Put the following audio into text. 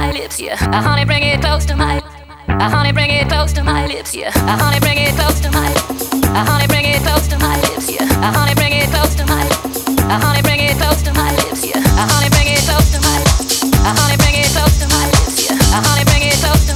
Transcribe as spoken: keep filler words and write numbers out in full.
my lips, yeah. Uh, honey, bring it close to my. Uh, honey, bring it close to my lips, yeah. Uh, honey, bring it close to my. Uh, honey, bring it close to my lips, yeah. Uh, honey, bring it close to my.